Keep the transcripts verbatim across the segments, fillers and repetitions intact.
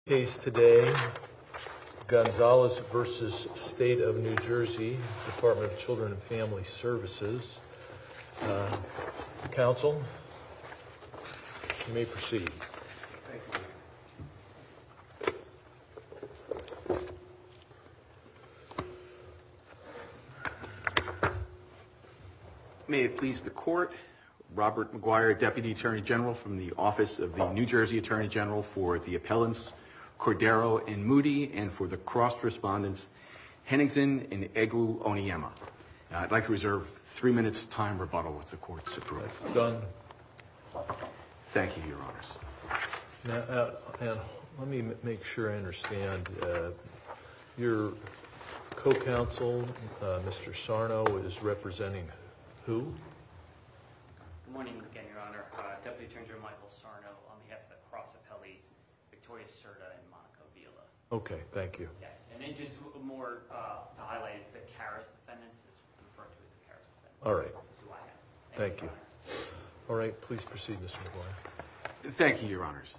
Case today, Gonzalez versus State of New Jersey, Department of Children and Family Services. Uh, counsel, you may proceed. Thank you. May it please the court, Robert McGuire, Deputy Attorney General from the Office of the New Jersey Attorney General for the appellants Cordero and Moody, and for the cross respondents Henningsen and Egu Oniema. Uh, I'd like to reserve three minutes time rebuttal with the court's approval. That's done. Thank you, Your Honors. Now, uh, and let me m- make sure I understand. Uh, your co-counsel, uh, Mister Sarno, is representing who? Good morning again, Your Honor. Uh, Deputy Attorney General Michael Sarno on behalf of the cross appellees, Victoria Serta and Monica Vila. Okay, thank you. Yes, and then just more uh, to highlight the Karras defendants, it's referred to as the Karras defendants. All right. That's who I have. Thank you. Honor. All right, please proceed, Mister McGuire. Thank you, Your Honors.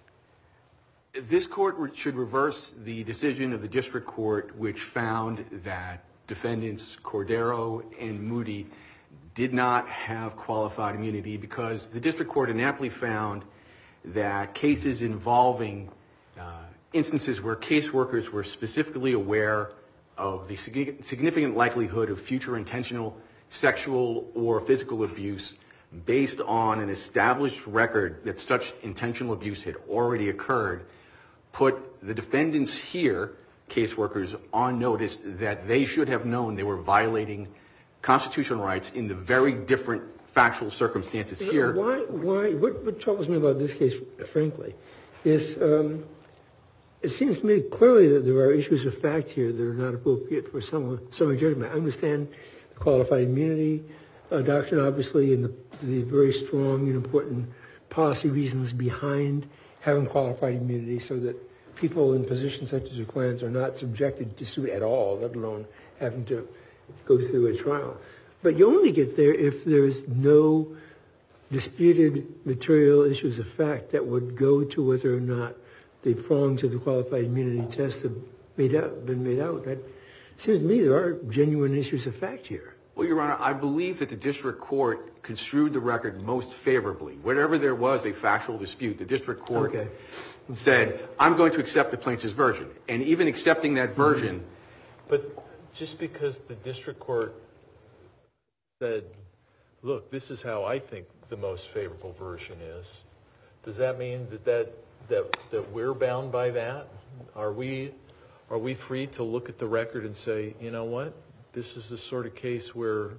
This court should reverse the decision of the district court which found that defendants Cordero and Moody did not have qualified immunity because the district court inaptly found that cases involving uh, instances where caseworkers were specifically aware of the significant likelihood of future intentional sexual or physical abuse based on an established record that such intentional abuse had already occurred, put the defendants here, caseworkers, on notice that they should have known they were violating constitutional rights in the very different factual circumstances here. Why, why, what, what troubles me about this case, frankly, is um, it seems to me clearly that there are issues of fact here that are not appropriate for some summary judgment. I understand the qualified immunity uh, doctrine, obviously, and the, the very strong and important policy reasons behind having qualified immunity so that people in positions such as your clients are not subjected to suit at all, let alone having to go through a trial. But you only get there if there's no disputed material issues of fact that would go to whether or not the prongs of the qualified immunity test have made out, been made out. That seems to me there are genuine issues of fact here. Well, Your Honor, I believe that the district court construed the record most favorably. Whenever there was a factual dispute, the district court okay. said, I'm going to accept the plaintiff's version. And even accepting that version... But just because the district court said, look, this is how I think the most favorable version is, does that mean that that, that, that we're bound by that? Are we, are we free to look at the record and say, you know what, this is the sort of case where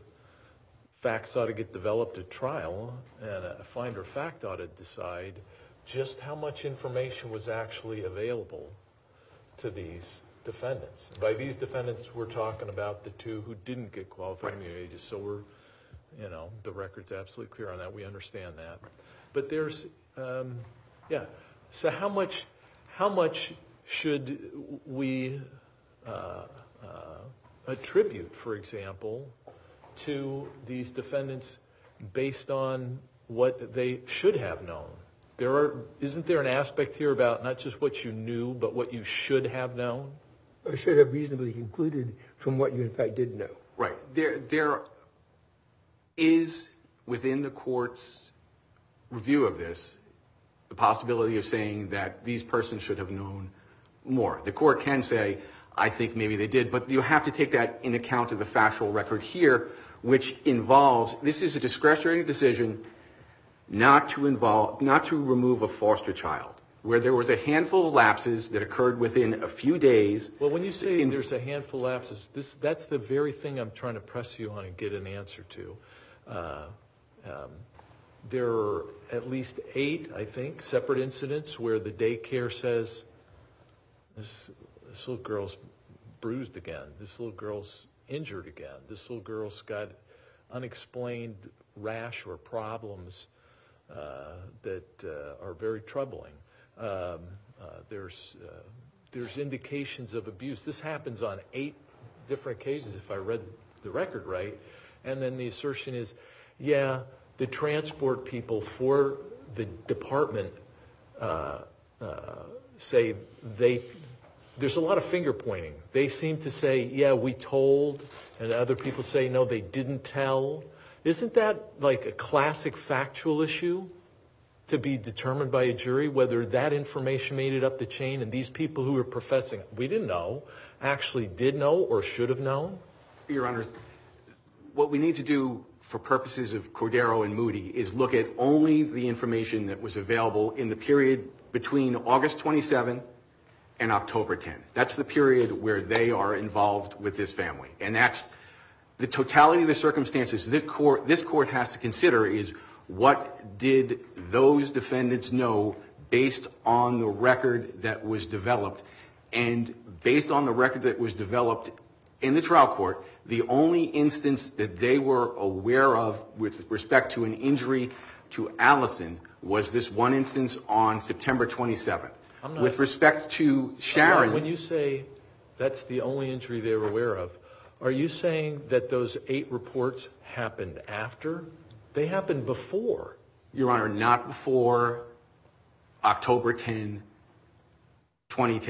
facts ought to get developed at trial and a finder of fact ought to decide just how much information was actually available to these defendants. By these defendants, we're talking about the two who didn't get qualified immunity, just so we're, you know, the record's absolutely clear on that. We understand that. But there's, um, yeah. So how much, how much should we uh, uh, attribute, for example, to these defendants based on what they should have known? There are, isn't there an aspect here about not just what you knew, but what you should have known? Or should have reasonably concluded from what you in fact did know. Right. There, there is within the court's review of this the possibility of saying that these persons should have known more. The court can say, I think maybe they did, but you have to take that in account of the factual record here, which involves, this is a discretionary decision not to involve, not to remove a foster child, where there was a handful of lapses that occurred within a few days. Well, when you say in, there's a handful of lapses, this, that's the very thing I'm trying to press you on and get an answer to. Uh, um, there are at least eight, I think, separate incidents where the daycare says, this, this little girl's bruised again, this little girl's injured again, this little girl's got unexplained rash or problems uh, that uh, are very troubling. Um, uh, there's uh, there's indications of abuse. This happens on eight different occasions, if I read the record right. And then the assertion is, yeah, the transport people for the department uh, uh, say they, there's a lot of finger pointing. They seem to say, yeah, we told, and other people say, no, they didn't tell. Isn't that like a classic factual issue to be determined by a jury, whether that information made it up the chain and these people who are professing, we didn't know, actually did know or should have known? Your Honor, what we need to do for purposes of Cordero and Moody is look at only the information that was available in the period between August twenty-seventh and October tenth. That's the period where they are involved with this family. And that's the totality of the circumstances this court, this court has to consider is what did those defendants know based on the record that was developed. And based on the record that was developed in the trial court, the only instance that they were aware of with respect to an injury to Allison was this one instance on September twenty-seventh. With respect to Sharon... When you say that's the only injury they were aware of, are you saying that those eight reports happened after? They happened before. Your Honor, not before October tenth, twenty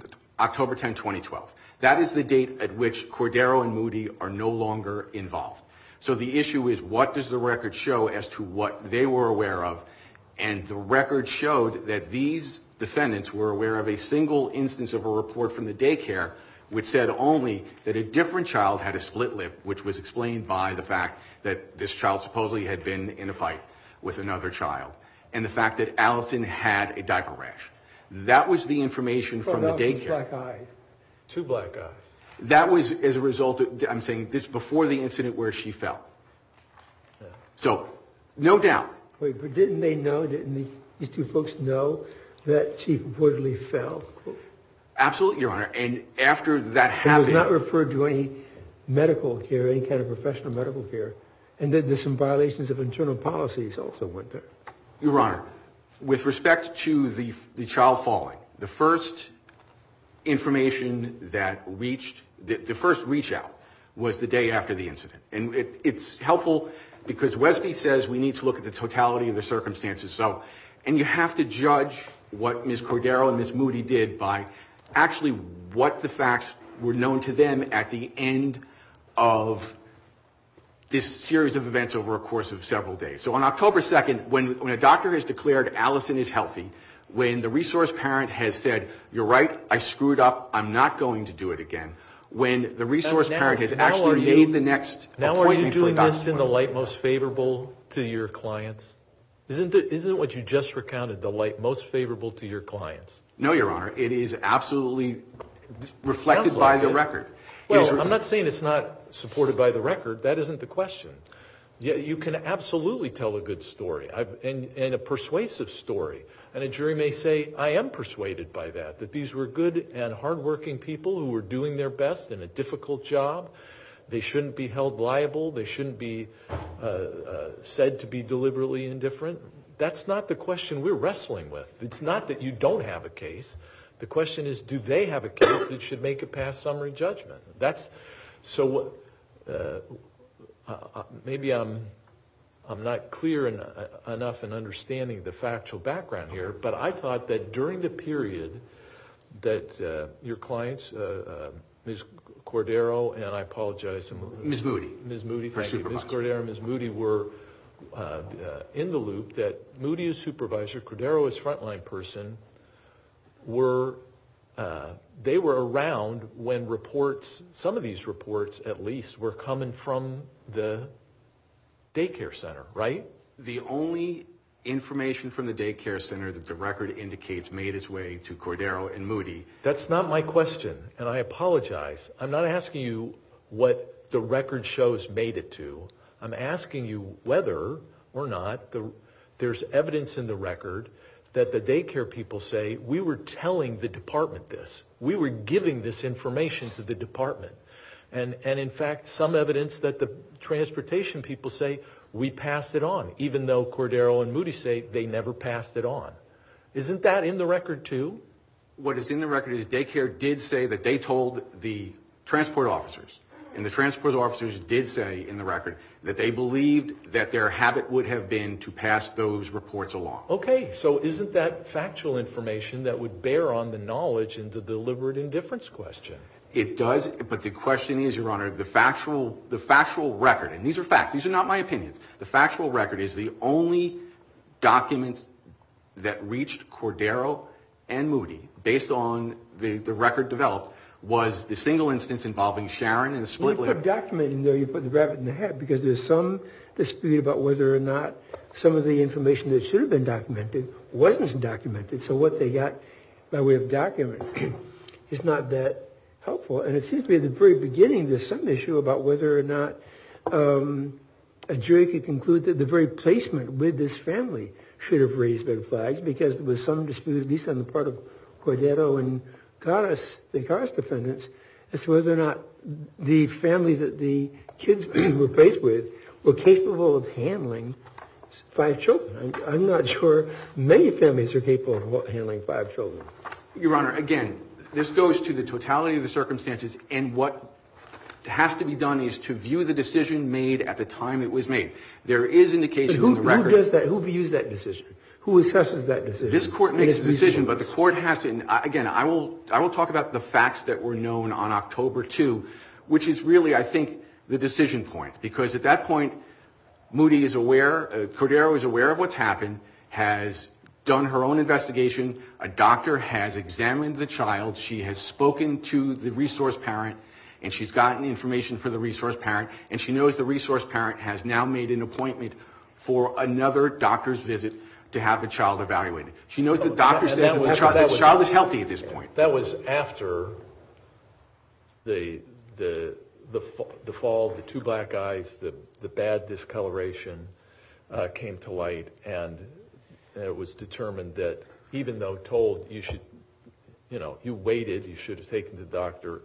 twelve. That is the date at which Cordero and Moody are no longer involved. So the issue is, what does the record show as to what they were aware of? And the record showed that these defendants were aware of a single instance of a report from the daycare which said only that a different child had a split lip, which was explained by the fact that this child supposedly had been in a fight with another child, and the fact that Allison had a diaper rash. That was the information from the daycare. Black eye. Two black eyes. That was as a result of, I'm saying this before the incident where she fell. Yeah. So, no doubt. Wait, but didn't they know, didn't the, these two folks know that she purportedly fell? Absolutely, Your Honor. And after that It happened... was not referred to any medical care, any kind of professional medical care. And that there's some violations of internal policies also went there. Your Honor, with respect to the, the child falling, the first information that reached, the, the first reach out was the day after the incident. And it, it's helpful because Wesby says we need to look at the totality of the circumstances. So, and you have to judge what Miz Cordero and Miz Moody did by actually what the facts were known to them at the end of this series of events over a course of several days. So on October second, when, when a doctor has declared Allison is healthy, when the resource parent has said, you're right, I screwed up, I'm not going to do it again, when the resource now, parent has now actually you, made the next now appointment are you doing for a this in the light most favorable to your clients? Isn't it, isn't what you just recounted the light most favorable to your clients? No, Your Honor. It is absolutely reflected Sounds by like the it. record. Well, re- I'm not saying it's not supported by the record. That isn't the question. Yeah, you can absolutely tell a good story I've, and, and a persuasive story. And a jury may say, I am persuaded by that, that these were good and hardworking people who were doing their best in a difficult job. They shouldn't be held liable. They shouldn't be uh, uh, said to be deliberately indifferent. That's not the question we're wrestling with. It's not that you don't have a case. The question is, do they have a case that should make it past summary judgment? That's so. Uh, uh, maybe I'm I'm not clear in, uh, enough in understanding the factual background here, but I thought that during the period that uh, your clients, uh, uh, Miz Cordero, and I apologize, Miz Moody, Miz Moody, thank you, Miz Cordero and Miz Moody were uh, uh, in the loop. That Moody is supervisor, Cordero is frontline person. Were uh, they were around when reports, some of these reports at least, were coming from the daycare center, right? The only information from the daycare center that the record indicates made its way to Cordero and Moody. That's not my question, and I apologize. I'm not asking you what the record shows made it to. I'm asking you whether or not the, there's evidence in the record that the daycare people say, we were telling the department this. We were giving this information to the department. And, and in fact, some evidence that the transportation people say, we passed it on, even though Cordero and Moody say they never passed it on. Isn't that in the record too? What is in the record is daycare did say that they told the transport officers And the transport officers did say in the record that they believed that their habit would have been to pass those reports along. Okay, so isn't that factual information that would bear on the knowledge and the deliberate indifference question? It does, but the question is, Your Honor, the factual, the factual record, and these are facts, these are not my opinions, the factual record is the only documents that reached Cordero and Moody, based on the, the record developed, was the single instance involving Sharon and a split When lip. you put document in there, you put the rabbit in the hat, because there's some dispute about whether or not some of the information that should have been documented wasn't documented. So what they got by way of document is not that helpful. And it seems to me at the very beginning there's some issue about whether or not um, a jury could conclude that the very placement with this family should have raised red flags, because there was some dispute, at least on the part of Cordero and Garas, the Garas defendants, as to whether or not the family that the kids were placed with were capable of handling five children. I'm, I'm not sure many families are capable of handling five children. Your Honor, again, this goes to the totality of the circumstances, and what has to be done is to view the decision made at the time it was made. There is indication who, in the record. Who does that? Who views that decision? Who assesses that decision? This court makes the decision, but the court has to. And again, I will I will talk about the facts that were known on October second, which is really, I think, the decision point, because at that point, Moody is aware, uh, Cordero is aware of what's happened, has done her own investigation. A doctor has examined the child. She has spoken to the resource parent, and she's gotten information for the resource parent, and she knows the resource parent has now made an appointment for another doctor's visit to have the child evaluated. She knows the doctor says that, was, the, child, that the was, child is healthy at this point. That was after the the the the fall, the two black eyes, the the bad discoloration uh, came to light, and it was determined that even though told you should, you know, you waited, you should have taken the doctor.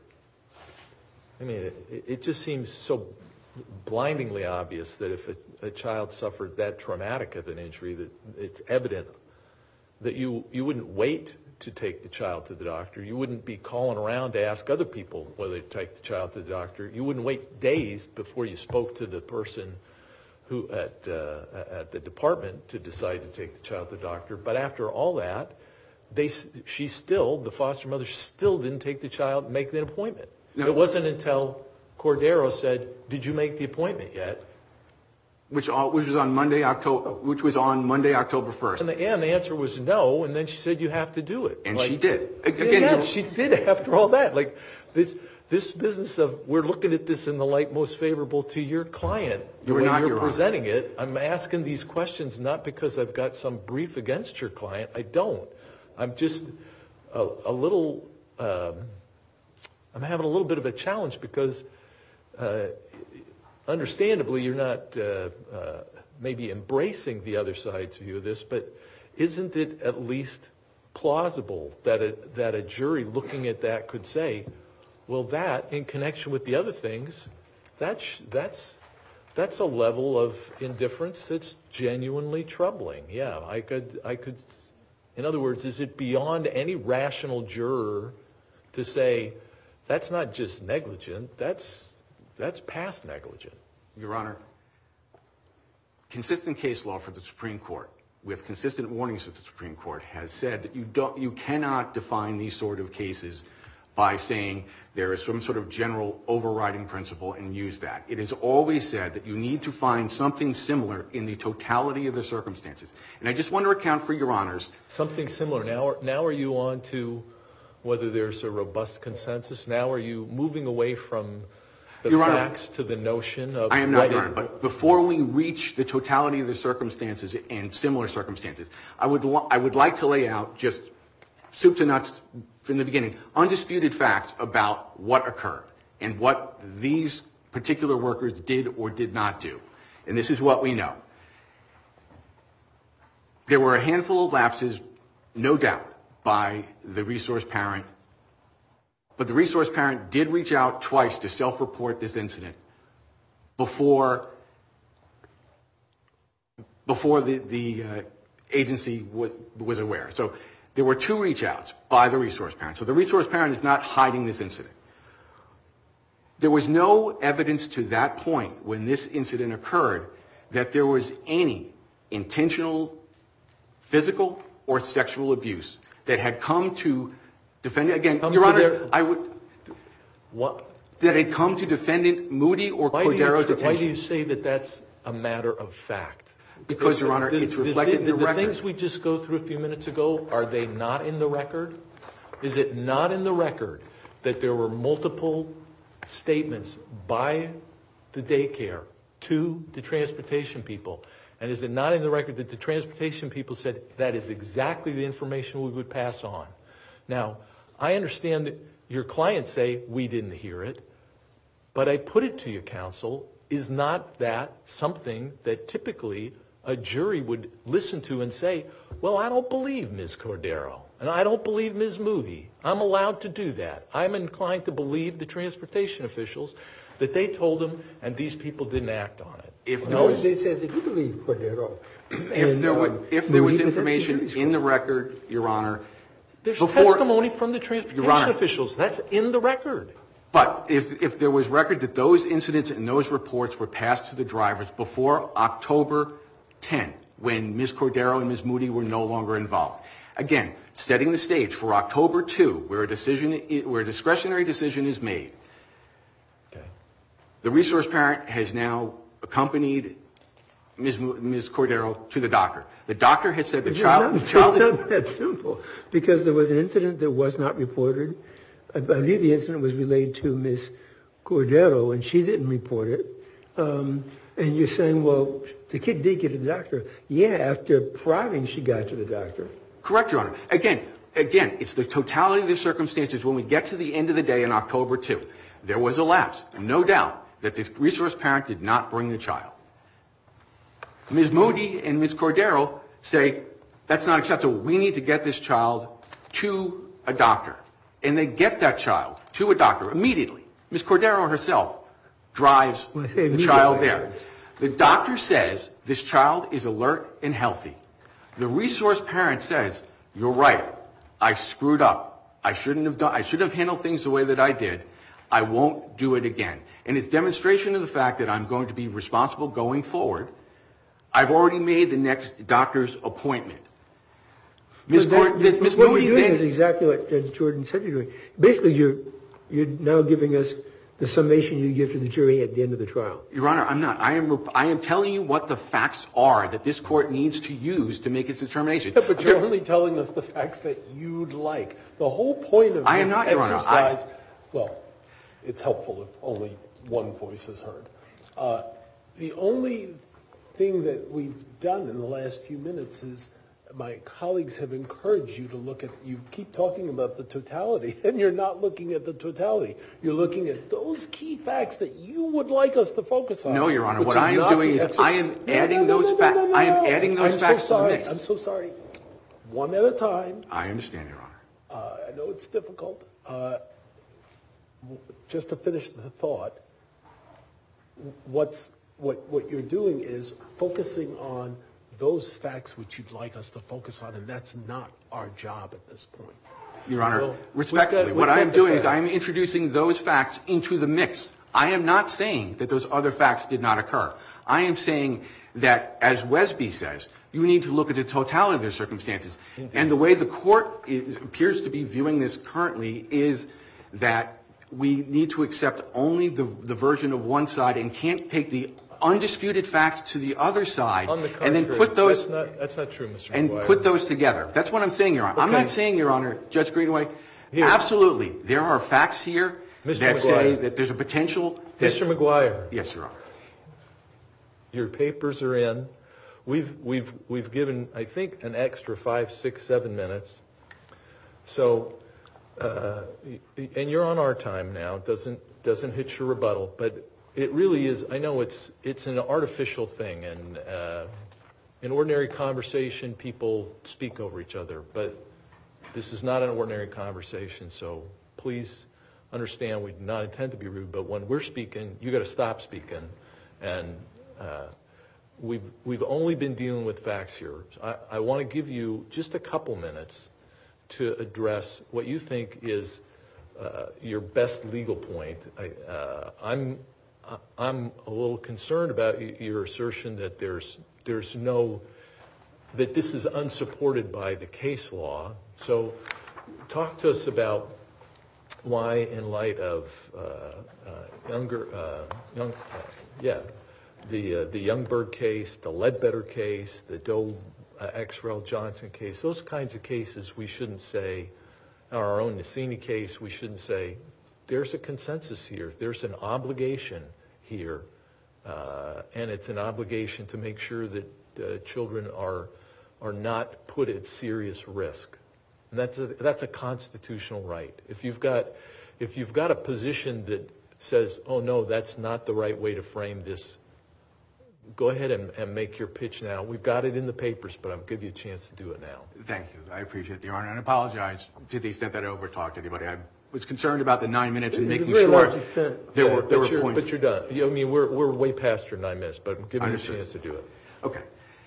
I mean, it, it just seems so blindingly obvious that if a, a child suffered that traumatic of an injury, that it's evident that you you wouldn't wait to take the child to the doctor. You wouldn't be calling around to ask other people whether to take the child to the doctor. You wouldn't wait days before you spoke to the person who at uh, at the department to decide to take the child to the doctor. But after all that, they she still, the foster mother still didn't take the child and make the appointment. No. It wasn't until Cordero said, "Did you make the appointment yet?" Which, all, which was on Monday, October. Which was on Monday, October first. And the, and the answer was no. And then she said, "You have to do it." And like, she did. Again, yeah, she did. After all that, like this, this business of we're looking at this in the light most favorable to your client. The You're way not, you're Your presenting Honor. it, I'm asking these questions not because I've got some brief against your client. I don't. I'm just a, a little. Um, I'm having a little bit of a challenge because. Uh, Understandably, you're not uh, uh, maybe embracing the other side's view of this, but isn't it at least plausible that a, that a jury looking at that could say, well, that, in connection with the other things, that's, that's, that's a level of indifference that's genuinely troubling. Yeah, I could, I could, in other words, is it beyond any rational juror to say, that's not just negligent, that's That's past negligent. Your Honor, consistent case law for the Supreme Court, with consistent warnings of the Supreme Court, has said that you don't, you cannot define these sort of cases by saying there is some sort of general overriding principle and use that. It is always said that you need to find something similar in the totality of the circumstances. And I just want to account for Your Honors. Something similar. Now, now are you on to whether there's a robust consensus? Now are you moving away from the Your facts Honor, to the notion of... I am not, Your Honor, but before we reach the totality of the circumstances and similar circumstances, I would, I would like to lay out just soup to nuts from the beginning, undisputed facts about what occurred and what these particular workers did or did not do. And this is what we know. There were a handful of lapses, no doubt, by the resource parent. But the resource parent did reach out twice to self-report this incident before, before the, the uh, agency w- was aware. So there were two reach outs by the resource parent. So the resource parent is not hiding this incident. There was no evidence to that point when this incident occurred that there was any intentional physical or sexual abuse that had come to defendant, again, Come Your to Honor, their- I would, What? that had come to defendant Moody or Why do, you, Cordero's why attention. do you say that that's a matter of fact? Because, Your Honor, The- it's the- reflected in the, the the record. things we just go through a few minutes ago, are they not in the record? Is it not in the record that there were multiple statements by the daycare to the transportation people? And is it not in the record that the transportation people said that is exactly the information we would pass on? Now, I understand that your clients say we didn't hear it, but I put it to you, counsel, is not that something that typically a jury would listen to and say, well, I don't believe Miz Cordero, and I don't believe Miz Moody. I'm allowed to do that. I'm inclined to believe the transportation officials that they told them, and these people didn't act on it. If there No, was, they said they do believe Cordero. if there, And, was, um, if there was Moody that's the information jury's in the call. record, Your Honor, There's before, testimony from the transportation Your Honor. officials. That's in the record. But if, if there was record that those incidents and those reports were passed to the drivers before October tenth, when Miz Cordero and Miz Moody were no longer involved, again, setting the stage for October second, where a decision, where a discretionary decision is made, Okay. the resource parent has now accompanied Miz Mo- Miz Cordero to the doctor. The doctor has said the It's child, not, the child it's is, not that simple, because there was an incident that was not reported. I believe the incident was related to Miss Cordero, and she didn't report it. Um, and you're saying, well, the kid did get to the doctor. Yeah, after prodding, she got to the doctor. correct, Your Honor. Again, again, it's the totality of the circumstances when we get to the end of the day on October second. There was a lapse, no doubt, that the resource parent did not bring the child. Miz Moody and Miz Cordero say, that's not acceptable. We need to get this child to a doctor. And they get that child to a doctor immediately. Miz Cordero herself drives Well, I say the child immediately. there. The doctor says this child is alert and healthy. The resource parent says, you're right. I screwed up. I shouldn't have done, I should have handled things the way that I did. I won't do it again. And it's demonstration of the fact that I'm going to be responsible going forward. I've already made the next doctor's appointment. Miz So that- Cord- Miz what Moody you're doing then, is exactly what Judge Jordan said you're doing. Basically, you're, you're now giving us the summation you give to the jury at the end of the trial. Your Honor, I'm not. I am, I am telling you what the facts are that this court needs to use to make its determination. Yeah, but you're only telling us the facts that you'd like. The whole point of I am this not, Your Honor. I- exercise, well, it's helpful if only one voice is heard. Uh, the only thing that we've done in the last few minutes is my colleagues have encouraged you to look at, you keep talking about the totality, and you're not looking at the totality. You're looking at those key facts that you would like us to focus on. No, Your Honor. which What is I am not doing the is exer- I am No, no, adding no, those no, no, fac- no, no, I am no. adding those I'm facts so to the sorry. mix. I'm so sorry. One at a time. I understand, Your Honor. Uh, I know it's difficult. Uh, w- just to finish the thought, what's, what, what you're doing is focusing on those facts which you'd like us to focus on, and that's not our job at this point. Your Honor, Well, respectfully, we've got- what we've I am got the doing is facts. I am introducing those facts into the mix. I am not saying that those other facts did not occur. I am saying that, as Wesby says, you need to look at the totality of their circumstances. And the way the court is, appears to be viewing this currently is that we need to accept only the, the version of one side and can't take the undisputed facts to the other side On the and then contrary, put those That's not, that's not true, Mister and McGuire. put those together. That's what I'm saying, Your Honor. I'm Okay. not saying, Your Honor, Judge Greenaway, Here. absolutely, there are facts here Mister that say McGuire. that there's a potential that... Mister McGuire, Yes, Your Honor. your papers are in. We've, we've, we've given, I think, an extra five, six, seven minutes. So, uh, and you're on our time now. It doesn't, doesn't hit your rebuttal, but it really is, I know it's, it's an artificial thing, and uh, in ordinary conversation, people speak over each other, but this is not an ordinary conversation, so please understand we do not intend to be rude, but when we're speaking, you got to stop speaking, and uh, we've, we've only been dealing with facts here. I, I want to give you just a couple minutes to address what you think is uh, your best legal point. I, uh, I'm I'm a little concerned about your assertion that there's there's no that this is unsupported by the case law. So, talk to us about why, in light of uh, uh, younger uh, young uh, yeah the uh, the Youngberg case, the Ledbetter case, the Doe uh, X. Rel. Johnson case, those kinds of cases, we shouldn't say. Our own Nassini case, we shouldn't say, there's a consensus here, there's an obligation here, uh, and it's an obligation to make sure that uh, children are are not put at serious risk. And that's a, that's a constitutional right. If you've got if you've got a position that says, oh no, that's not the right way to frame this, go ahead and, and make your pitch now. We've got it in the papers, but I'll give you a chance to do it now. Thank you. I appreciate it, Your Honor, and I apologize to the extent that I overtalked anybody. I was concerned about the nine minutes and To a making very sure large extent. there Yeah, were there but were you're, points. But you're done. I mean, we're we're way past your nine minutes, but give me a Understood. chance to do it. Okay.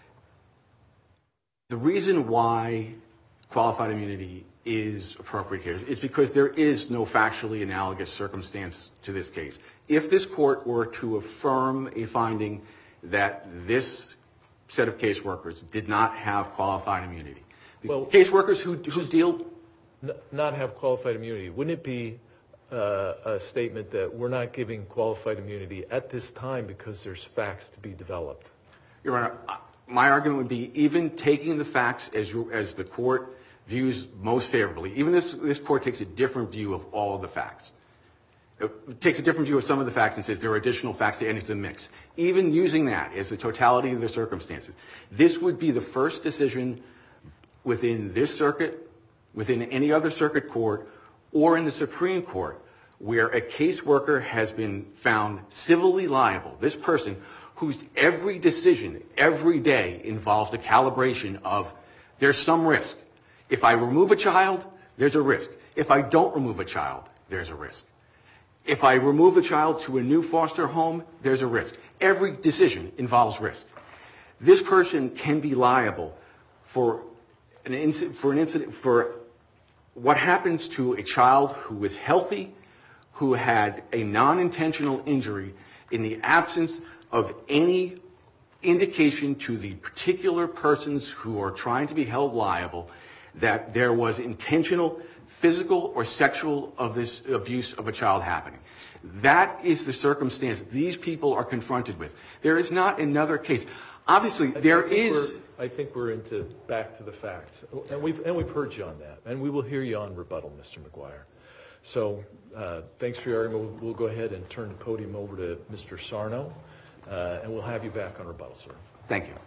The reason why qualified immunity is appropriate here is because there is no factually analogous circumstance to this case. If this court were to affirm a finding that this set of caseworkers did not have qualified immunity, the Well, caseworkers who, who deal... N- not have qualified immunity, wouldn't it be uh, a statement that we're not giving qualified immunity at this time because there's facts to be developed? Your Honor, my argument would be even taking the facts as you, as the court views most favorably, even this, this court takes a different view of all of the facts. It takes a different view of some of the facts and says there are additional facts to enter the mix. Even using that as the totality of the circumstances, this would be the first decision within this circuit, within any other circuit court, or in the Supreme Court, where a caseworker has been found civilly liable, this person whose every decision, every day involves the calibration of there's some risk. If I remove a child, there's a risk. If I don't remove a child, there's a risk. If I remove a child to a new foster home, there's a risk. Every decision involves risk. This person can be liable for an incident, for an incident, for what happens to a child who is healthy, who had a non-intentional injury in the absence of any indication to the particular persons who are trying to be held liable that there was intentional physical or sexual of this abuse of a child happening. That is the circumstance these people are confronted with. There is not another case. Obviously, there I think is... we're- I think we're into back to the facts, and we've and we've heard you on that, and we will hear you on rebuttal, Mister McGuire. So, uh, thanks for your argument. We'll, we'll go ahead and turn the podium over to Mister Sarno, uh, and we'll have you back on rebuttal, sir. Thank you.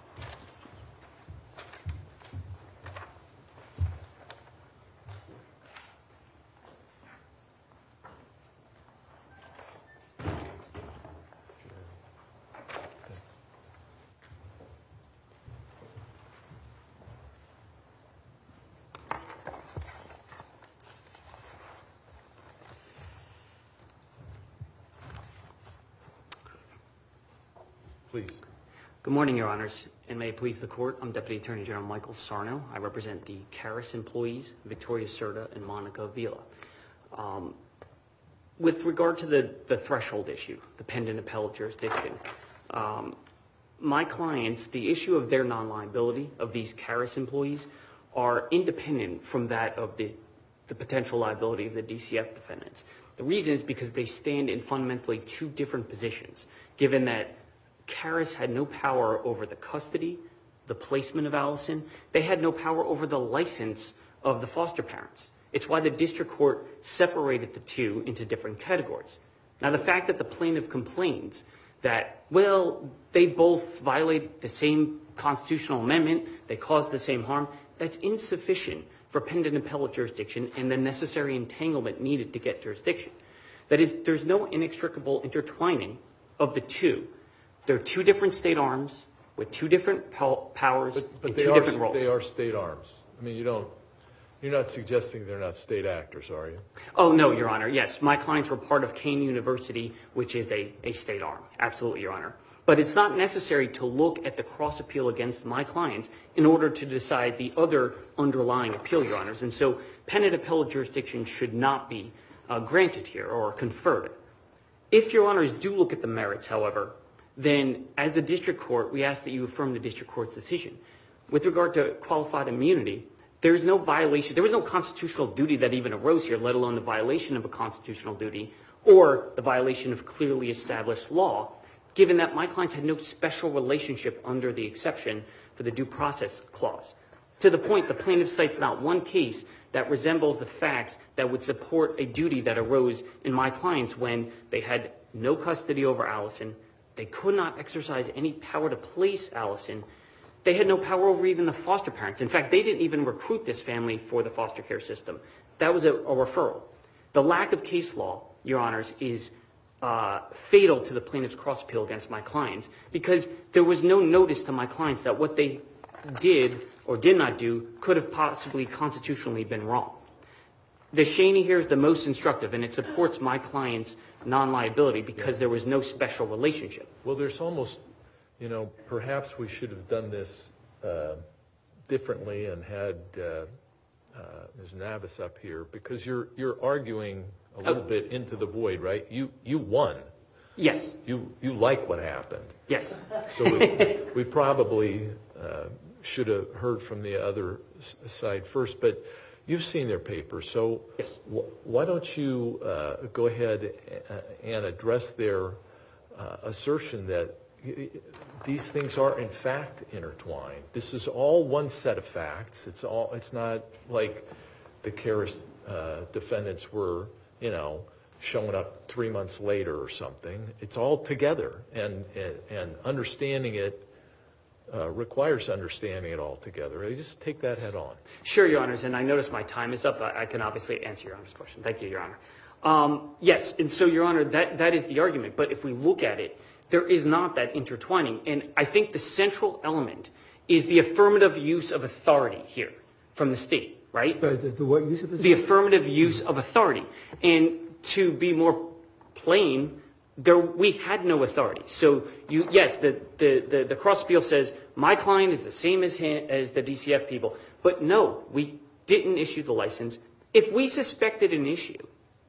Please. Good morning, Your Honors, and may it please the Court. I'm Deputy Attorney General Michael Sarno. I represent the Caris employees, Victoria Serta and Monica Vila. Um, with regard to the, the threshold issue, the pending appellate jurisdiction, um, my clients, the issue of their non-liability of these Caris employees are independent from that of the, the potential liability of the D C F defendants. The reason is because they stand in fundamentally two different positions, given that Caris had no power over the custody, the placement of Allison. They had no power over the license of the foster parents. It's why the district court separated the two into different categories. Now, the fact that the plaintiff complains that, well, they both violate the same constitutional amendment, they caused the same harm, that's insufficient for pending appellate jurisdiction and the necessary entanglement needed to get jurisdiction. That is, there's no inextricable intertwining of the two. They're two different state arms with two different pow- powers But, but and they two are different roles. they are state arms. I mean, you don't. You're not suggesting they're not state actors, are you? Oh, no, Your Honor. Yes, my clients were part of Kane University, which is a, a state arm. Absolutely, Your Honor. But it's not necessary to look at the cross appeal against my clients in order to decide the other underlying appeal, Your Honors. And so pending appellate jurisdiction should not be uh, granted here or conferred. If Your Honors do look at the merits, however, then as the district court, we ask that you affirm the district court's decision. With regard to qualified immunity, there is no violation, there was no constitutional duty that even arose here, let alone the violation of a constitutional duty or the violation of clearly established law, given that my clients had no special relationship under the exception for the due process clause. To the point, the plaintiff cites not one case that resembles the facts that would support a duty that arose in my clients when they had no custody over Allison, they could not exercise any power to place Allison, they had no power over even the foster parents. In fact, they didn't even recruit this family for the foster care system. That was a, a referral. The lack of case law, Your Honors, is uh, fatal to the plaintiff's cross appeal against my clients because there was no notice to my clients that what they did or did not do could have possibly constitutionally been wrong. The Shaney here is the most instructive, and it supports my client's non-liability because there was no special relationship. Well, there's almost, you know, perhaps we should have done this uh, differently and had uh, uh, Miz Navis up here because you're you're arguing a little Oh. bit into the void, right? You you won. Yes. You you like what happened. Yes. So we, we probably uh, should have heard from the other s- side first, but you've seen their paper, so Yes. wh- why don't you uh, go ahead a- and address their uh, assertion that y- these things are in fact intertwined. This is all one set of facts. It's all. It's not like the Karras uh, defendants were, you know, showing up three months later or something. It's all together, and and, and understanding it uh, requires understanding it all together. I just take that head on. Sure, Your Honors, and I notice my time is up. I, I can obviously answer Your Honor's question. Thank you, Your Honor. Um, yes, and so, Your Honor, that, that is the argument. But if we look at it, there is not that intertwining. And I think the central element is the affirmative use of authority here from the state, right? Sorry, the, the what use of The affirmative use of authority. And to be more plain, there we had no authority. So you, yes, the the the, the cross appeal says my client is the same as him, as the D C F people, but no, we didn't issue the license. If we suspected an issue,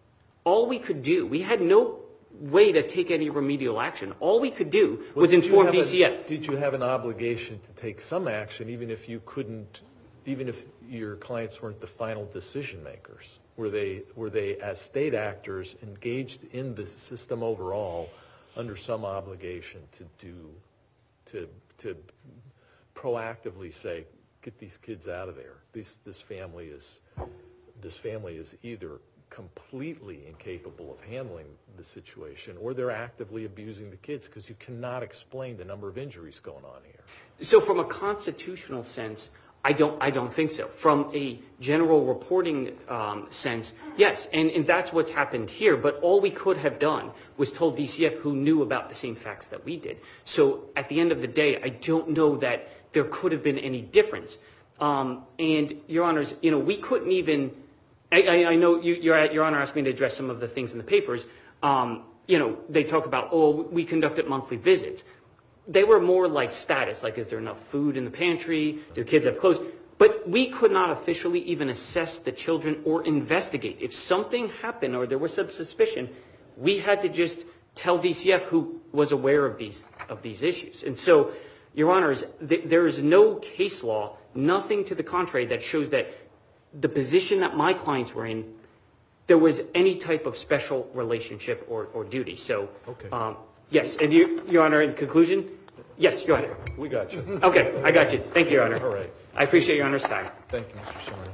all we could do, we had no way to take any remedial action. All we could do was Did you inform have D a- C F. Did you have an obligation to take some action, even if you couldn't, even if your clients weren't the final decision makers? Were they, were they as state actors engaged in the system overall under some obligation to do, to to proactively say, get these kids out of there. This this family is this family is either completely incapable of handling the situation, or they're actively abusing the kids, because you cannot explain the number of injuries going on here. So from a constitutional sense, I don't, I don't think so. From a general reporting um, sense, yes, and, and that's what's happened here. But all we could have done was told D C F, who knew about the same facts that we did. So at the end of the day, I don't know that there could have been any difference. Um, and Your Honors, you know, we couldn't even. I, I, I know you, Your, Your Honor asked me to address some of the things in the papers. Um, you know, they talk about, oh, we conducted monthly visits. They were more like status, like is there enough food in the pantry? Do kids have clothes? But we could not officially even assess the children or investigate. If something happened or there was some suspicion, we had to just tell D C F, who was aware of these of these issues. And so, Your Honors, th- there is no case law, nothing to the contrary, that shows that the position that my clients were in, there was any type of special relationship or, or duty. So, Okay. um, yes, and you, Your Honor, in conclusion, yes, go ahead. We got you. Okay, I got you. Thank you, Your Honor. All right. I appreciate Your Honor's time. Thank you, Mister Sarno.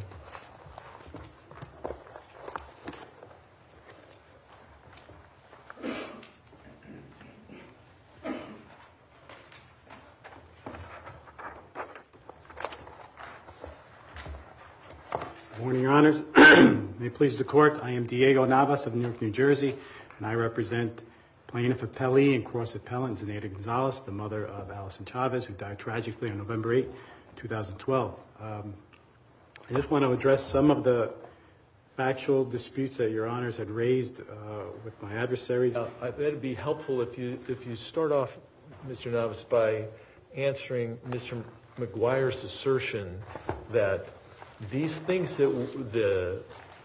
Good morning, Your Honors. May it please the Court, I am Diego Navas of Newark, New Jersey, and I represent plaintiff appellee and cross appellant Zenaida Gonzalez, the mother of Allison Chavez, who died tragically on November eighth, twenty twelve. Um, I just want to address some of the factual disputes that Your Honors had raised uh, with my adversaries. Uh, I- It'd be helpful if you if you start off, Mister Navas, by answering Mister McGuire's assertion that these things that w- the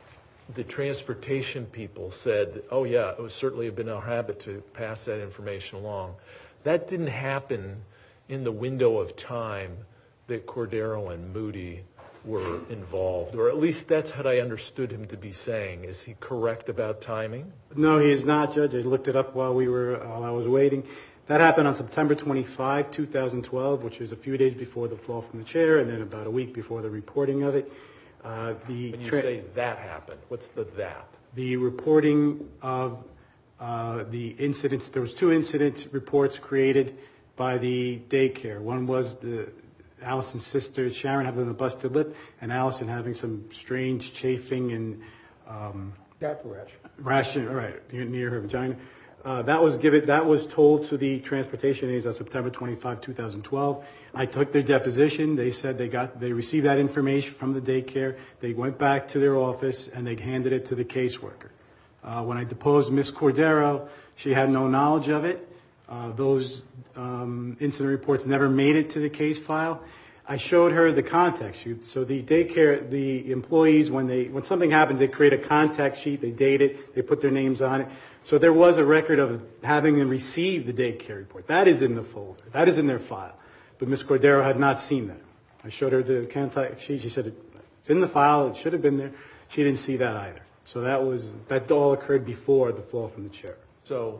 the transportation people said, oh yeah, it was certainly been our habit to pass that information along. That didn't happen in the window of time that Cordero and Moody were involved, or at least that's what I understood him to be saying. Is he correct about timing? No, he is not, Judge. I looked it up while we were while I was waiting. That happened on September twenty-fifth, two thousand twelve, which is a few days before the fall from the chair, and then about a week before the reporting of it. Uh, the When you tra- say that happened, what's the that? The reporting of uh, the incidents. There was two incident reports created by the daycare. One was the Allison's sister Sharon having a busted lip, and Allison having some strange chafing and um, Gap rash. rash, right, near her vagina. Uh, that was given. That was told to the transportation aides on September twenty-fifth, two thousand twelve. I took their deposition. They said they got, they received that information from the daycare. They went back to their office and they handed it to the caseworker. Uh, when I deposed Miz Cordero, she had no knowledge of it. Uh, those um, incident reports never made it to the case file. I showed her the context sheet. So the daycare, the employees, when they when something happens, they create a contact sheet. They date it. They put their names on it. So there was a record of having them receive the daycare report. That is in the folder. That is in their file. But Miz Cordero had not seen that. I showed her the contact sheet. She said it's in the file. It should have been there. She didn't see that either. So that was that all occurred before the fall from the chair. So,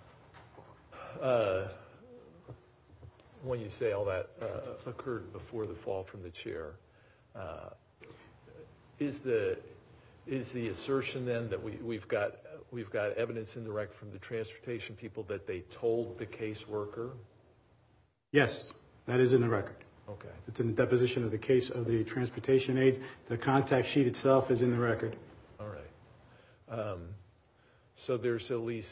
uh, when you say all that uh, occurred before the fall from the chair, uh, is the is the assertion then that we, we've got we've got evidence in the record from the transportation people that they told the caseworker? Yes, that is in the record. Okay. It's in the deposition of the case of the transportation aides. The contact sheet itself is in the record. All right. Um, so there's at least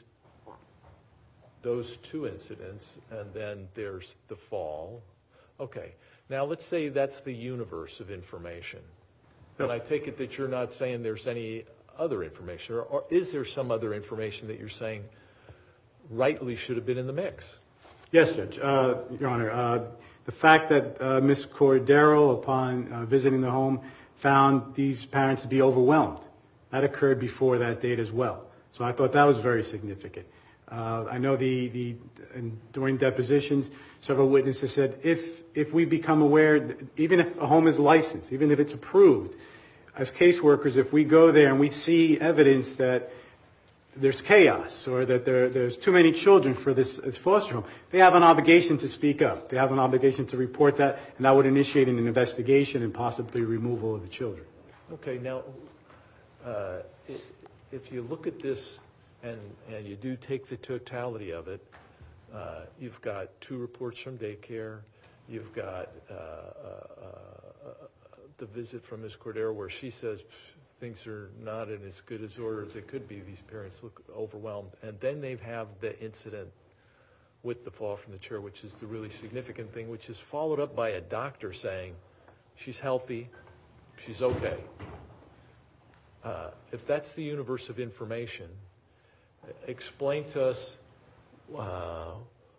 those two incidents, and then there's the fall. Okay. Now let's say that's the universe of information. And I take it that you're not saying there's any other information, or, or is there some other information that you're saying rightly should have been in the mix? Yes, Judge. Uh, Your Honor, uh, the fact that uh, Miz Cordero, upon uh, visiting the home, found these parents to be overwhelmed, that occurred before that date as well. So I thought that was very significant. Uh, I know the, the and during depositions, several witnesses said, if if we become aware, even if a home is licensed, even if it's approved, as caseworkers, if we go there and we see evidence that there's chaos or that there, there's too many children for this, this foster home, they have an obligation to speak up. They have an obligation to report that, and that would initiate an investigation and possibly removal of the children. Okay, now, uh, if you look at this and, and you do take the totality of it, uh, you've got two reports from daycare, you've got uh, uh, uh, the visit from Miz Cordero where she says things are not in as good as order as they could be. These parents look overwhelmed. And then they have the incident with the fall from the chair, which is the really significant thing, which is followed up by a doctor saying she's healthy, she's okay. Uh, if that's the universe of information, explain to us uh,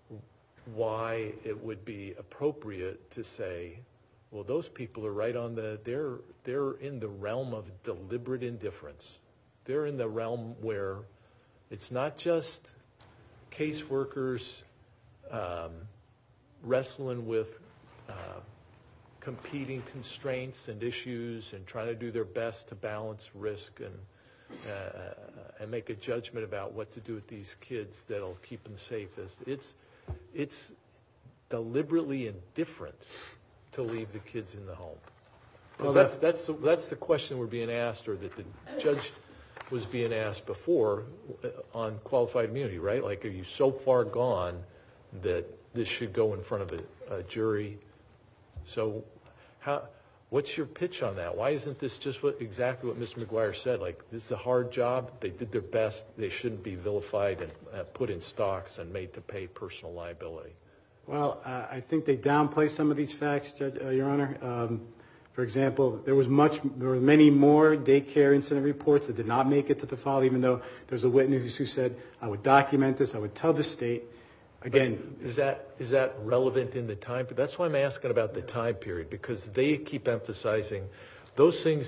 why it would be appropriate to say, well, those people are right on the, they're, they're in the realm of deliberate indifference. They're in the realm where it's not just caseworkers um, wrestling with uh, competing constraints and issues and trying to do their best to balance risk and, uh, and make a judgment about what to do with these kids that'll keep them safe. It's, it's deliberately indifferent to leave the kids in the home. Well, that's that's the, that's the question we're being asked, or that the judge was being asked before on qualified immunity, right? Like, are you so far gone that this should go in front of a, a jury? So, how? What's your pitch on that? Why isn't this just what exactly what Mister McGuire said? Like, this is a hard job. They did their best. They shouldn't be vilified and uh, put in stocks and made to pay personal liability. Well, uh, I think they downplay some of these facts, Judge, uh, Your Honor. Um, for example, there was much, there were many more daycare incident reports that did not make it to the file, even though there's a witness who said, I would document this, I would tell the state. Again, but is that is that relevant in the time? That's why I'm asking about the time period, because they keep emphasizing those things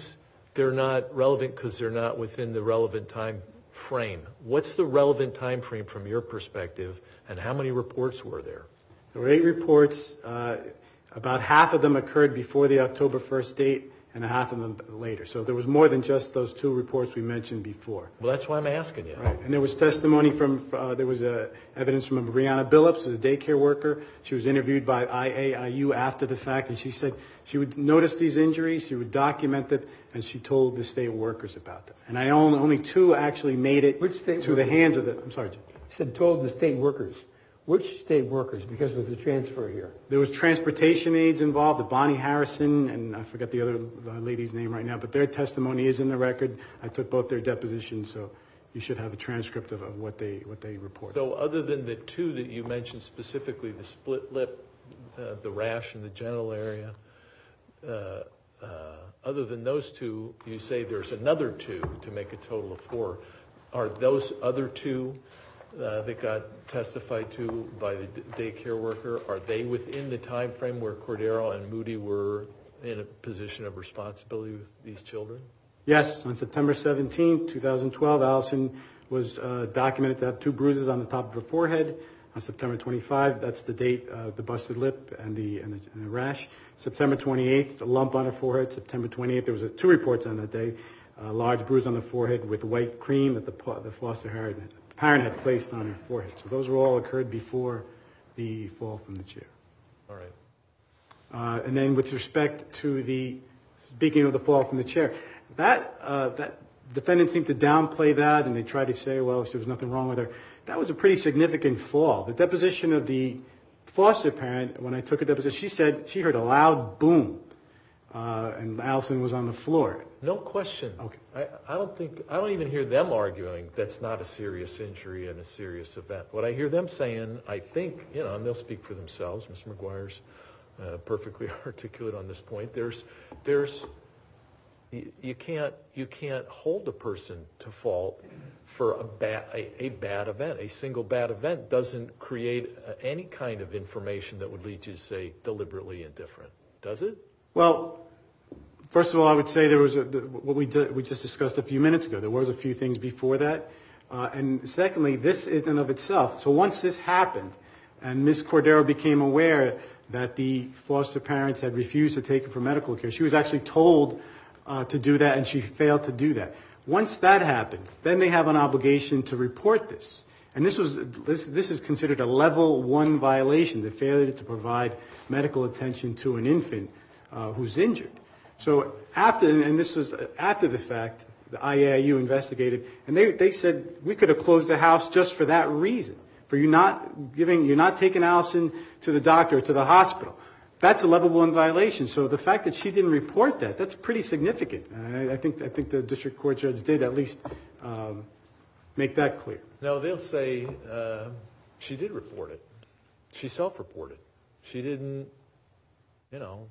they're not relevant because they're not within the relevant time frame. What's the relevant time frame from your perspective, and how many reports were there? There were eight reports. Uh, about half of them occurred before the October first date, and a half of them later. So there was more than just those two reports we mentioned before. Well, that's why I'm asking you. Right. And there was testimony from, uh, there was uh, evidence from Brianna Billups, who's a daycare worker. She was interviewed by I A I U after the fact, and she said she would notice these injuries, she would document them, and she told the state workers about them. And I only, only two actually made it Which state to the workers? hands of the, I'm sorry, Jim. You said told the state workers. Which state workers? Because of the transfer here. There was transportation aides involved, the Bonnie Harrison, and I forget the other uh, lady's name right now, but their testimony is in the record. I took both their depositions, so you should have a transcript of, of what they what they reported. So other than the two that you mentioned specifically, the split lip, uh, the rash in the genital area, uh, uh, other than those two, you say there's another two to make a total of four. Are those other two uh, that got testified to by the daycare worker, are they within the time frame where Cordero and Moody were in a position of responsibility with these children? Yes, on September seventeenth, two thousand twelve, Allison was uh, documented to have two bruises on the top of her forehead. On September twenty-fifth, that's the date, uh, the busted lip and the, and the, and the rash. September twenty-eighth, a lump on her forehead. September twenty-eighth, there was a, two reports on that day. A large bruise on the forehead with white cream that the, the foster parent, parent had placed on her forehead. So those were all occurred before the fall from the chair. All right. Uh, and then with respect to the, speaking of the fall from the chair, that, uh, that defendant seemed to downplay that, and they tried to say, well, there was nothing wrong with her. That was a pretty significant fall. The deposition of the foster parent, when I took a deposition, she said she heard a loud boom, uh, and Allison was on the floor. No question. Okay. I, I don't think, I don't even hear them arguing that's not a serious injury and a serious event. What I hear them saying, I think, you know, and they'll speak for themselves, Mister McGuire's uh, perfectly articulate on this point, there's, there's, you, you can't, you can't hold a person to fault for a bad, a, a bad event. A single bad event doesn't create uh, any kind of information that would lead you to say deliberately indifferent, does it? Well, first of all, I would say there was a, the, what we did, we just discussed a few minutes ago. There was a few things before that. Uh, and secondly, this in and of itself. So once this happened and Miz Cordero became aware that the foster parents had refused to take her for medical care, she was actually told uh, to do that, and she failed to do that. Once that happens, then they have an obligation to report this. And this was this, this is considered a level one violation, the failure to provide medical attention to an infant uh, who's injured. So after, and this was after the fact, the I A I U investigated, and they, they said we could have closed the house just for that reason, for you not giving, you're not taking Allison to the doctor or to the hospital. That's a level one violation. So the fact that she didn't report that, that's pretty significant. And I, I think I think the district court judge did at least um, make that clear. No, they'll say uh, she did report it. She self-reported. She didn't, you know,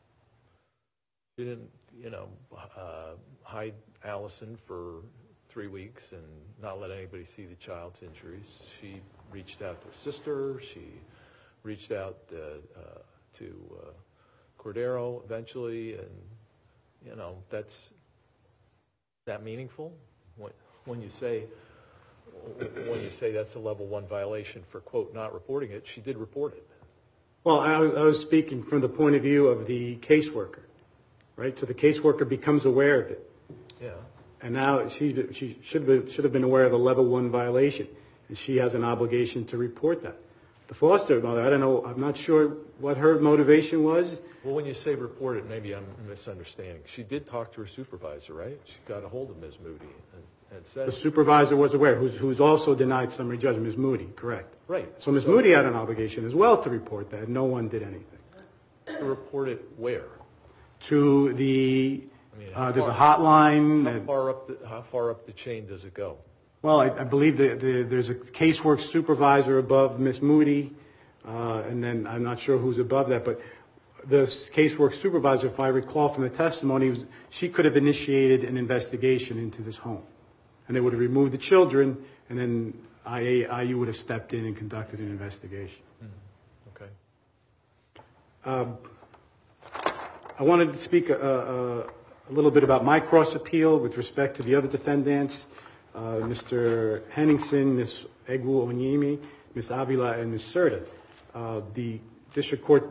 she didn't, you know, uh, hide Allison for three weeks and not let anybody see the child's injuries. She reached out to her sister. She reached out uh, uh, to uh, Cordero eventually, and, you know, that's that meaningful? When, when you say when you say that's a level one violation for, quote, not reporting it, she did report it. Well, I was, I was speaking from the point of view of the caseworker, right? So the caseworker becomes aware of it. Yeah. And now she she should have, should have been aware of a level one violation, and she has an obligation to report that. The foster mother, I don't know, I'm not sure what her motivation was. Well, when you say report it, maybe I'm misunderstanding. She did talk to her supervisor, right? She got a hold of Miz Moody and, and said... The supervisor was aware, who's, who's also denied summary judgment, Miz Moody, correct? Right. So Miz So- Moody had an obligation as well to report that. No one did anything. To report it where? To the, I mean, uh, there's a how hotline. How that- far up the, how far up the chain does it go? Well, I, I believe the, the, there's a casework supervisor above Miz Moody, uh, and then I'm not sure who's above that, but the casework supervisor, if I recall from the testimony, was, she could have initiated an investigation into this home. And they would have removed the children, and then I A I U would have stepped in and conducted an investigation. Mm, okay. Um, I wanted to speak uh, uh, a little bit about my cross appeal with respect to the other defendants, uh, Mister Henningsen, Miz Egwu Onyemi, Miz Avila, and Miz Serta. Uh, the district court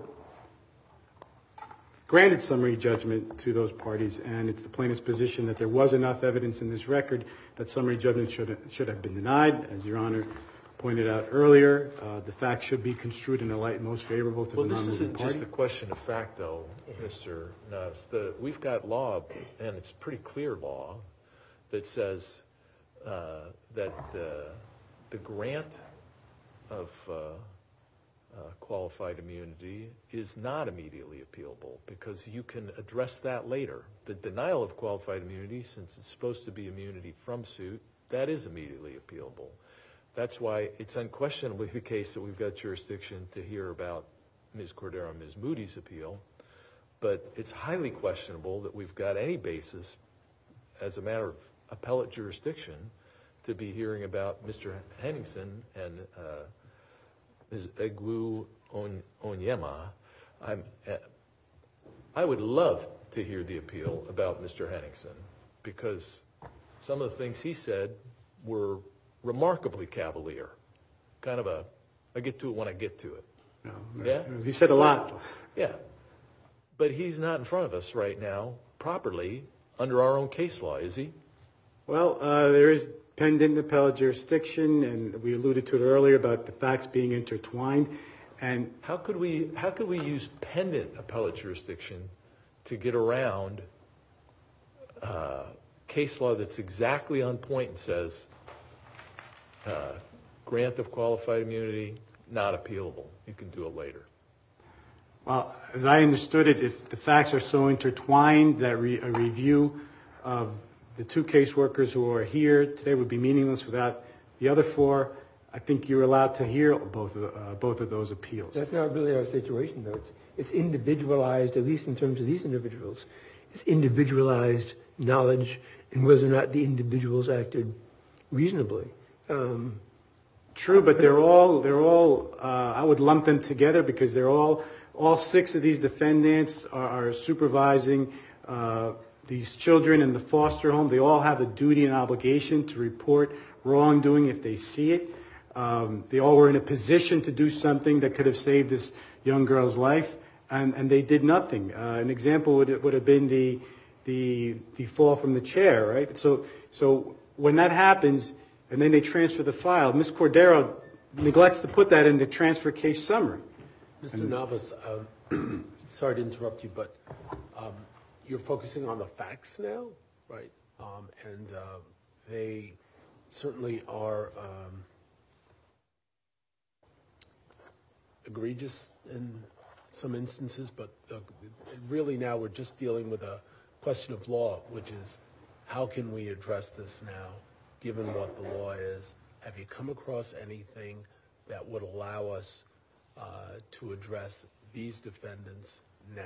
granted summary judgment to those parties, and it's the plaintiff's position that there was enough evidence in this record that summary judgment should should have been denied. As Your Honor pointed out earlier, uh, the facts should be construed in the light most favorable to well, the this non-moving isn't party. just a question of fact, though, Mister Nuss. The, we've got law, and it's pretty clear law, that says uh, that uh, the grant of uh, uh, qualified immunity is not immediately appealable because you can address that later. The denial of qualified immunity, since it's supposed to be immunity from suit, that is immediately appealable. That's why it's unquestionably the case that we've got jurisdiction to hear about Miz Cordero and Miz Moody's appeal, but it's highly questionable that we've got any basis as a matter of appellate jurisdiction to be hearing about Mister Henningsen and uh, Miz Egwu Onyema. I'm, uh, I would love to hear the appeal about Mister Henningsen because some of the things he said were remarkably cavalier. Kind of a, I get to it when I get to it. No, Yeah? He said a lot. Yeah. But he's not in front of us right now properly under our own case law, is he? Well, uh, there is pending appellate jurisdiction, and we alluded to it earlier about the facts being intertwined. And How could we how could we use pendant appellate jurisdiction to get around uh, case law that's exactly on point and says uh, grant of qualified immunity, not appealable. You can do it later. well, as I understood it, if the facts are so intertwined that re- a review of the two caseworkers who are here today would be meaningless without the other four, I think you're allowed to hear both of, uh, both of those appeals. That's not really our situation, though. It's, it's individualized, at least in terms of these individuals. It's individualized knowledge and whether or not the individuals acted reasonably. Um, True, but they're all, they're all uh, I would lump them together because they're all, all six of these defendants are, are supervising uh, these children in the foster home. They all have a duty and obligation to report wrongdoing if they see it. Um, they all were in a position to do something that could have saved this young girl's life, and, and they did nothing. Uh, an example would, would have been the, the, the fall from the chair, right? So, so when that happens, and then they transfer the file, Miz Cordero neglects to put that in the transfer case summary. Mister Navas, um, sorry to interrupt you, but um, you're focusing on the facts now, right? Um, and uh, they certainly are um, egregious in some instances, but uh, really now we're just dealing with a question of law, which is how can we address this now, given what the law is? Have you come across anything that would allow us uh, to address these defendants now?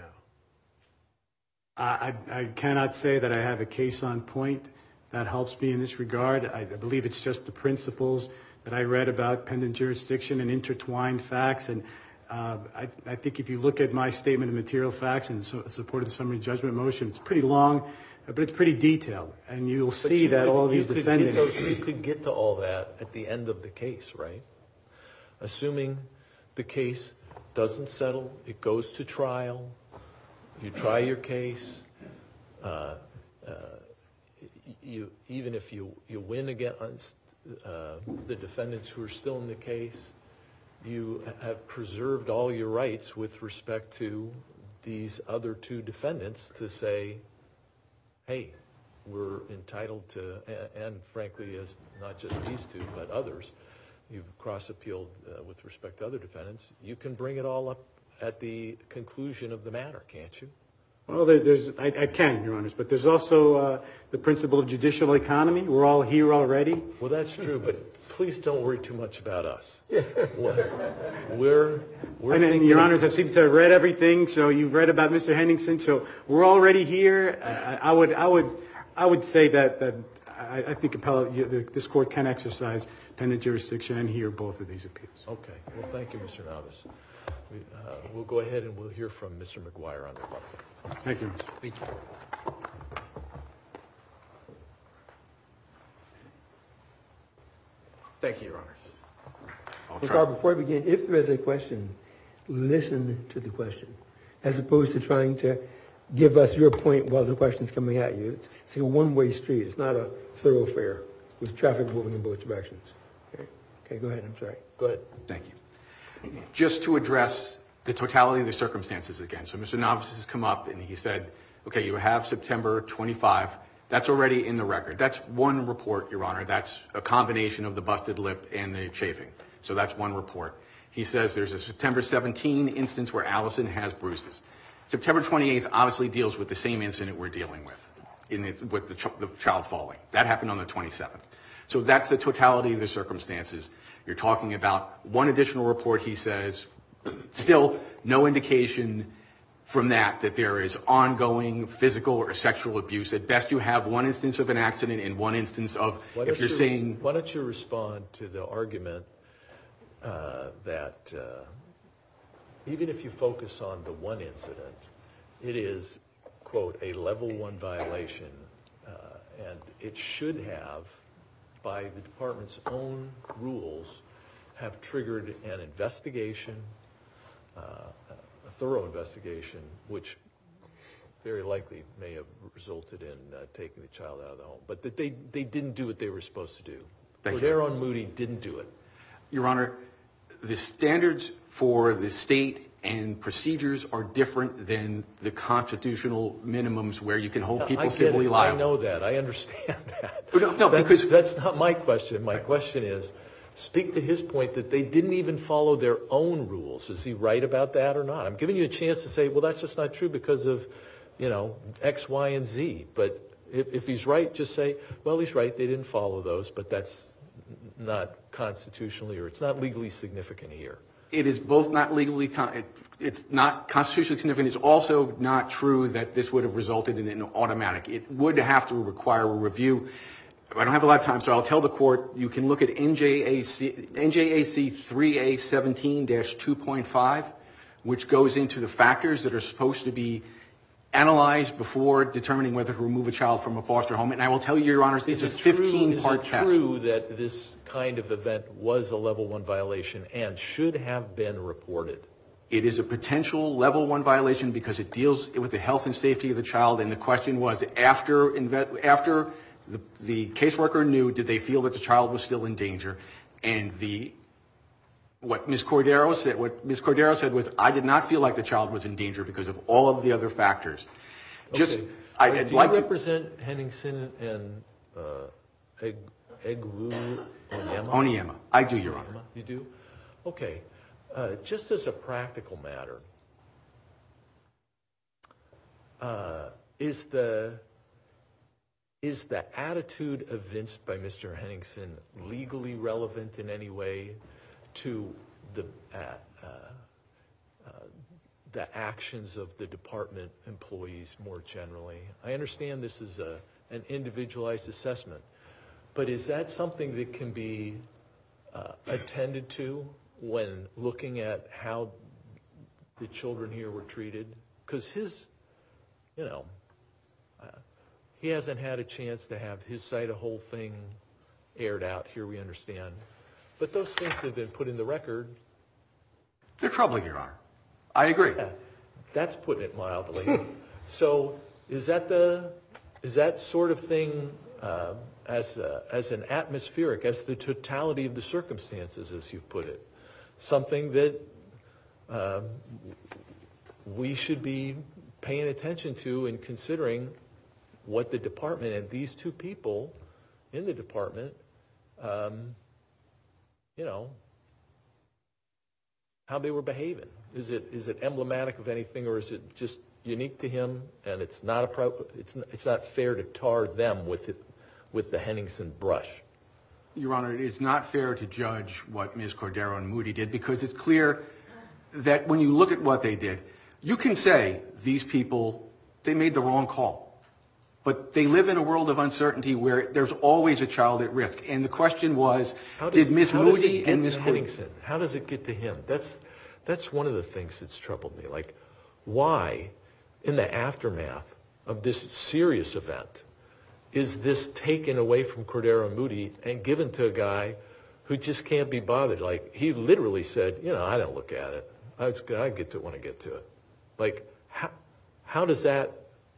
I, I cannot say that I have a case on point that helps me in this regard. I, I believe it's just the principles that I read about pendant jurisdiction and intertwined facts. And uh, I, I think if you look at my statement of material facts in so, support of the summary judgment motion, it's pretty long, but it's pretty detailed. And you'll see you that could- all you these could get defendants... those- you could get to all that at the end of the case, right? Assuming the case doesn't settle, it goes to trial, you try your case, uh, uh, you, even if you, you win against uh, the defendants who are still in the case, you have preserved all your rights with respect to these other two defendants to say, hey, we're entitled to, and, and frankly, as not just these two, but others, you've cross-appealed uh, with respect to other defendants, you can bring it all up at the conclusion of the matter, can't you? Well, there, there's, I, I can, Your Honors, but there's also uh, the principle of judicial economy. We're all here already. Well, that's true, but please don't worry too much about us. We're, we're And then, thinking- Your Honors, I've seemed to have read everything, so you've read about Mister Henningsen, so we're already here. I, I would, I would, I would say that, that I, I think appellate, this court can exercise pendant jurisdiction and hear both of these appeals. Okay. Well, thank you, Mister Navas. We, uh, we'll go ahead and we'll hear from Mister McGuire on the rebuttal. Thank you. Thank you. Thank you, Your Honors. I'll Well, try. Carl, before I begin, if there is a question, listen to the question, as opposed to trying to give us your point while the question's coming at you. It's, it's like a one-way street. It's not a thoroughfare with traffic moving in both directions. Okay, okay, go ahead. I'm sorry. Go ahead. Thank you. Just to address the totality of the circumstances again. So Mister Novice has come up and he said, okay, you have September twenty-fifth. That's already in the record. That's one report, Your Honor. That's a combination of the busted lip and the chafing. So that's one report. He says there's a September seventeenth instance where Allison has bruises. September twenty-eighth obviously deals with the same incident we're dealing with, in the, with the, ch- the child falling. That happened on the twenty-seventh. So that's the totality of the circumstances. You're talking about one additional report, he says, still no indication from that that there is ongoing physical or sexual abuse. At best, you have one instance of an accident and one instance of, Why if don't you're you- saying... Why don't you respond to the argument uh, that uh, even if you focus on the one incident, it is, quote, a level one violation, uh, and it should have, by the department's own rules, have triggered an investigation, uh, a thorough investigation, which very likely may have resulted in uh, taking the child out of the home. But that they, they didn't do what they were supposed to do. Thank you. Cordero and Moody didn't do it. Your Honor, the standards for the state and procedures are different than the constitutional minimums where you can hold people I get civilly it. liable. I know that. I understand that. No, no, that's, because- that's not my question. My question is, speak to his point that they didn't even follow their own rules. Is he right about that or not? I'm giving you a chance to say, well, that's just not true because of, you know, X, Y, and Z. But if, if he's right, just say, well, he's right. They didn't follow those, but that's not constitutionally or it's not legally significant here. It is both not legally, con- it, it's not constitutionally significant. It's also not true that this would have resulted in an automatic. It would have to require a review. I don't have a lot of time, so I'll tell the court, you can look at N J A C three A seventeen dash two point five, which goes into the factors that are supposed to be analyzed before determining whether to remove a child from a foster home. And I will tell you, Your Honors, it's a fifteen-part test. Is it true that this kind of event was a level one violation and should have been reported? It is a potential level one violation because it deals with the health and safety of the child. And the question was, after after the, the caseworker knew, did they feel that the child was still in danger? And the what Miz Cordero said, what Miz Cordero said was, I did not feel like the child was in danger because of all of the other factors. Just, Okay. I, Do I'd you like to. represent Henningsen and uh, Eg, Egwu Onyema? Onyema. I do, Your Honor. You do? Okay. Uh, just as a practical matter, uh, is the is the attitude evinced by Mister Henningsen legally relevant in any way to the uh, uh, uh, the actions of the department employees more generally? I understand this is a an individualized assessment, but is that something that can be uh, attended to when looking at how the children here were treated? Because his, you know, uh, he hasn't had a chance to have his side of the whole thing aired out here, we understand. But those things have been put in the record. They're troubling, Your Honor. I agree. Yeah, that's putting it mildly. So is that the, is that sort of thing uh, as a, as an atmospheric, as the totality of the circumstances, as you put it, something that um, we should be paying attention to and considering what the department and these two people in the department, um, you know, how they were behaving? Is it is it emblematic of anything, or is it just unique to him? And it's not a pro, it's not, it's not fair to tar them with it, with the Henningsen brush. Your Honor, it is not fair to judge what Miz Cordero and Moody did because it's clear that when you look at what they did, you can say these people, they made the wrong call. But they live in a world of uncertainty where there's always a child at risk. And the question was, How does, did Miz how does it Moody get and Miz to Cordero... Henningsen? How does it get to him? That's that's one of the things that's troubled me. Like, why, in the aftermath of this serious event, is this taken away from Cordero and Moody and given to a guy who just can't be bothered. Like, he literally said, you know, I don't look at it. I was, I get to it when I get to it. Like, how, how does that,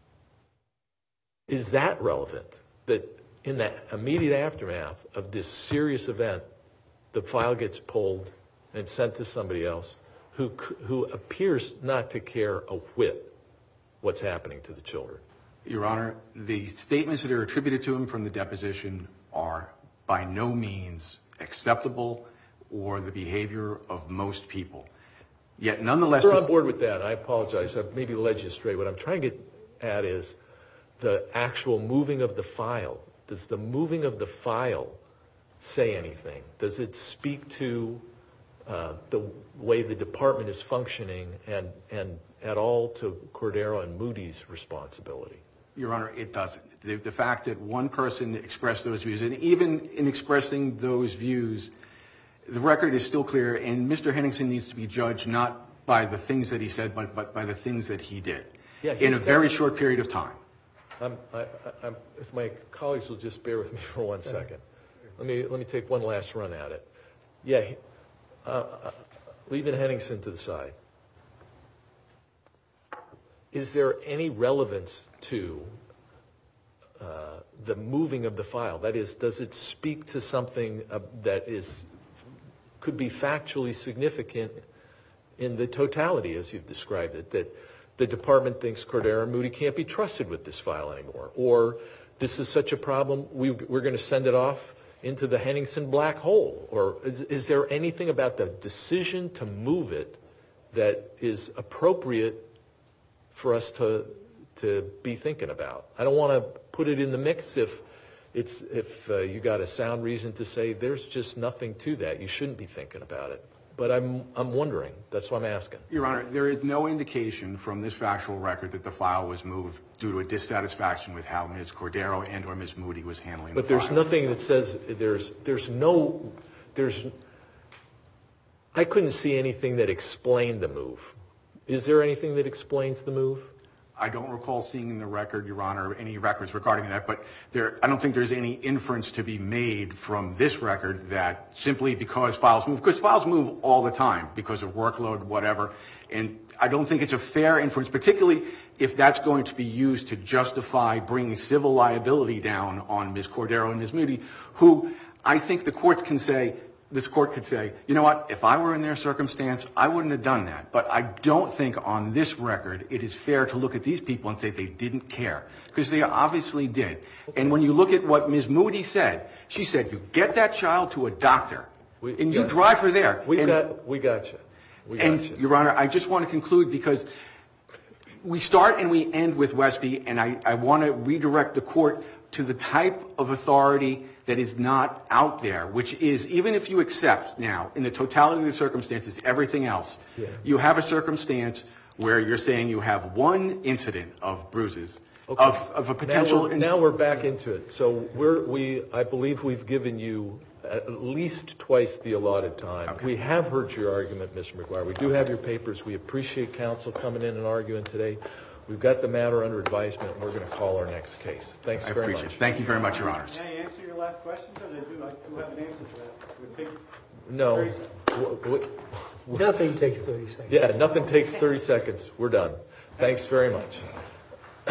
is that relevant? That in the immediate aftermath of this serious event, the file gets pulled and sent to somebody else who who appears not to care a whit what's happening to the children. Your Honor, the statements that are attributed to him from the deposition are by no means acceptable or the behavior of most people. Yet nonetheless... We're on board with that. I apologize. I've maybe led you astray. What I'm trying to get at is the actual moving of the file. Does the moving of the file say anything? Does it speak to uh, the way the department is functioning and, and at all to Cordero and Moody's responsibility? Your Honor, it doesn't. The, the fact that one person expressed those views, and even in expressing those views, the record is still clear, and Mister Henningsen needs to be judged not by the things that he said, but, but by the things that he did Yeah, in a very short period of time. I'm, I, I'm, if my colleagues will just bear with me for one second. Let me, let me take one last run at it. Yeah, uh, uh, leaving Henningsen to the side. Is there any relevance to uh, the moving of the file? That is, does it speak to something uh, that is could be factually significant in the totality, as you've described it, that the department thinks Cordero and Moody can't be trusted with this file anymore, or this is such a problem, we, we're going to send it off into the Henningsen black hole? Or is, is there anything about the decision to move it that is appropriate for us to to be thinking about? I don't want to put it in the mix if it's if uh, you got a sound reason to say there's just nothing to that. You shouldn't be thinking about it. But I'm I'm wondering. That's why I'm asking. Your Honor, there is no indication from this factual record that the file was moved due to a dissatisfaction with how Miz Cordero and or Miz Moody was handling But the there's file. nothing that says there's there's no there's I couldn't see anything that explained the move. Is there anything that explains the move? I don't recall seeing in the record, Your Honor, any records regarding that, but there, I don't think there's any inference to be made from this record that simply because files move, because files move all the time because of workload, whatever, and I don't think it's a fair inference, particularly if that's going to be used to justify bringing civil liability down on Miz Cordero and Miz Moody, who I think the courts can say, this court could say, you know what, if I were in their circumstance, I wouldn't have done that. But I don't think on this record it is fair to look at these people and say they didn't care, because they obviously did. And when you look at what Miz Moody said, she said, you get that child to a doctor, We, and you yeah. drive her there. We and, got we got you. We got and, you. Your Honor, I just want to conclude because we start and we end with Westby, and I, I want to redirect the court to the type of authority that is not out there, which is, even if you accept now, in the totality of the circumstances, everything else, Yeah. you have a circumstance where you're saying you have one incident of bruises, Okay. of, of a potential... Now we're, now we're back into it. So we're, we, I believe we've given you at least twice the allotted time. Okay. We have heard your argument, Mister McGuire. We do have your papers. We appreciate counsel coming in and arguing today. We've got the matter under advisement, and we're going to call our next case. Thanks I very appreciate much. it. Thank you very much, Your Honors. Can I answer your last question? Or I do, I do have an answer to that. It would take No. thirty seconds. W- w- Nothing takes thirty seconds. Yeah, nothing takes thirty seconds. We're done. Thanks very much.